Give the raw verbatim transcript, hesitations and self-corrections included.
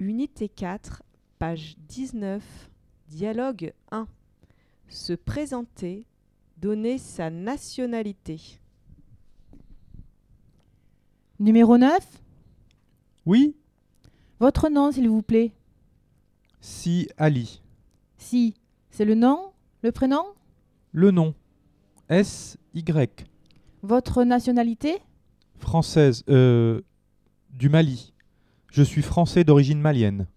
Unité quatre, page dix-neuf, dialogue un. Se présenter, donner sa nationalité. Numéro neuf. Oui, Votre nom, s'il vous plaît. Si Ali. Si, c'est le nom, le prénom. Le nom. S Y. Votre nationalité. Française. Euh, du Mali. Je suis français d'origine malienne.